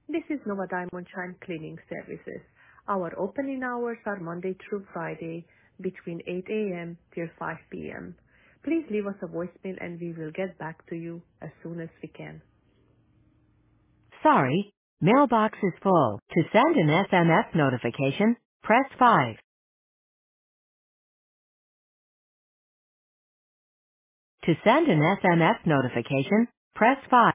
This is Nova Diamond Shine Cleaning Services. Our opening hours are Monday through Friday between 8 a.m. till 5 p.m. Please leave us a voicemail and we will get back to you as soon as we can. Sorry, mailbox is full. To send an SMS notification, press 5. To send an SMS notification, press 5.